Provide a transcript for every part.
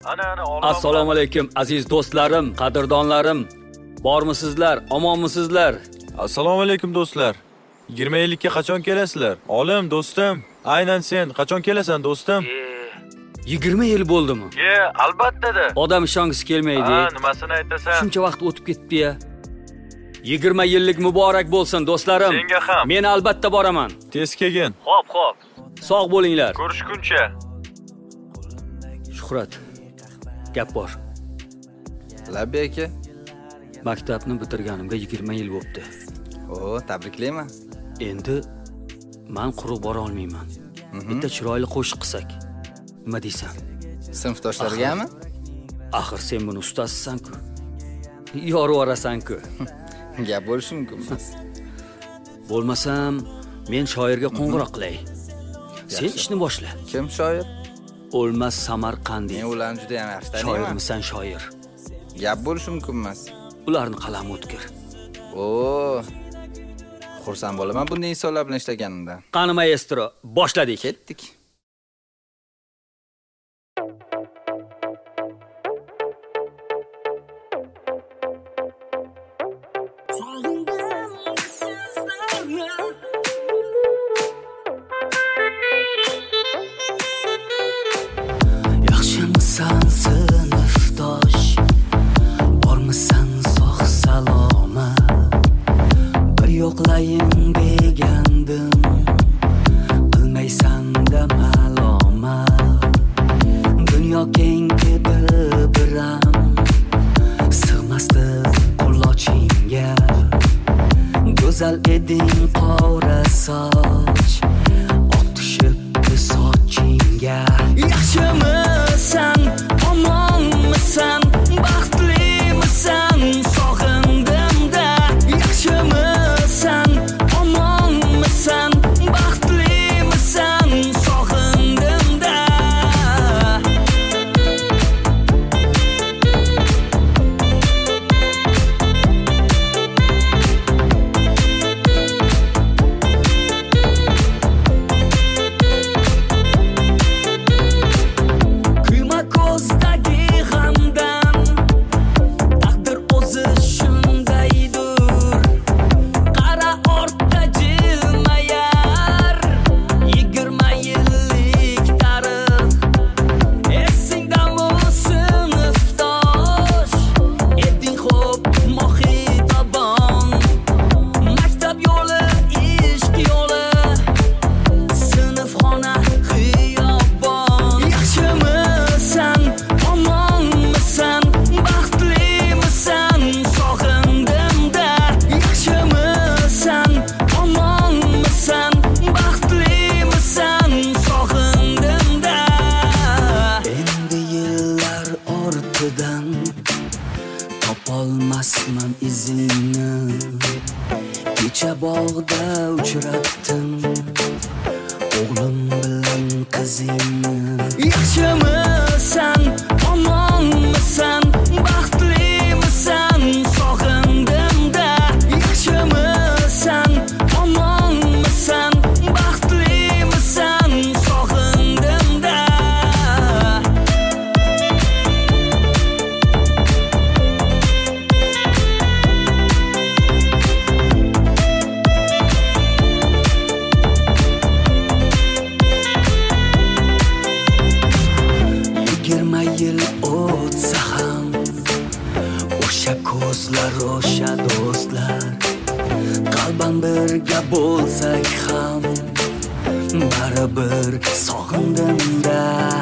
Assalomu alaykum aziz do'stlarim, qadrdonlarim. Bormisizlar, omonmisizlar? Assalomu alaykum do'stlar. 20 ga qachon kelasizlar? Olim do'stim. Aynan sen qachon kelasan do'stim? 20 yil bo'ldimi? Albatta-da. Odam ishongisi kelmaydi. Nimasini aytasan? Shuncha vaqt o'tib ketdi-ya. 20 yillik muborak bo'lsin do'stlarim. Senga ham. Men albatta boraman. Tez kelgin. Xo'p. Sog' bo'linglar. Ko'rishguncha. Shuhrat. Gap bor. Labbi aka. Maktabni bitirganimga 20 yil bo'libdi. Tabriklayman. Endi men quruq bora olmayman. Bitta chiroyli qo'shiq qilsak. Nima deysan? Sinfdoshlargami? Axir sen buni ustasisan-ku. Yorib orasan-ku. Gap bo'lishi mumkin emas. Bo'lmasam, men shoirga qo'ng'iroq qilay. Sen ishni boshla. Kim shoir? O'lmas Samarqandiy. Men ularni juda ham yaxshi taniyman. Shoirmisan shoir? Gap bo'lishi mumkin emas. Ularni qalami o'tkir. Xursand bo'laman bunday insonlar bilan ishlaganimdan. Qani maestro, boshladik. Ketdik. Yaxshimisan sinfdosh? Bormisan sog' salomat? Bir yo'qlayin degandim, qilmaysan-da malomat. Dunyo keng edi biram, sig'masdi qulochingga. Go'zal eding qora soch, oq tushibdi sochingga. Yaxshimisan, omonmisan, baxtlimisan, sog'indim-da. Yaxshimisan, omonmisan, baxtlimisan, sog'indim-da. Kuyma ko'zdagi g'amdan, taqdir o'zi shundaydir. Qara ortda jilmayar, 20 yillik tarix. Esingdami sinfdosh, eding xo'p mohidabon. Maktab yo'li, ishq yo'li, sinfxona xiyobon. Yaxshimisan, omonmisan, baxtlimisan, sog'indim-da. Yaxshimisan, omonmisan, baxtlimisan, sog'indim-da. Endi yillar ortidan topolmasman izingni. Kecha bog'da uchratdim o'g'lim bilan qizingni. Yaxshimisan, omonmisan, baxtlimisan, sog'indim-da. Yaxshimisan, omonmisan, baxtlimisan, sog'indim-da. Yigirma yil o'tsa ham, o'sha ko'zlar, o'sha do'stlar, qalban birga bo'lsak ham, baribir sog'indim-da.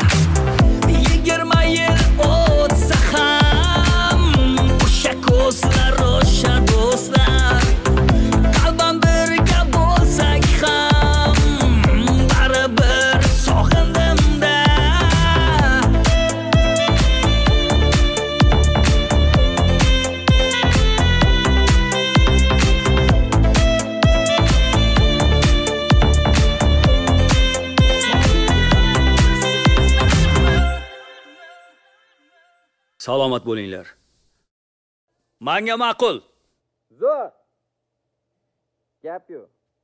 20 yil o'tsa ham, o'sha ko'zlar, o'sha do'stlar, qalban birga bo'lsak ham, baribir sog'indim-da. Salomat bo'linglar. Menga ma'qul. Zo'r. Gap yo'q.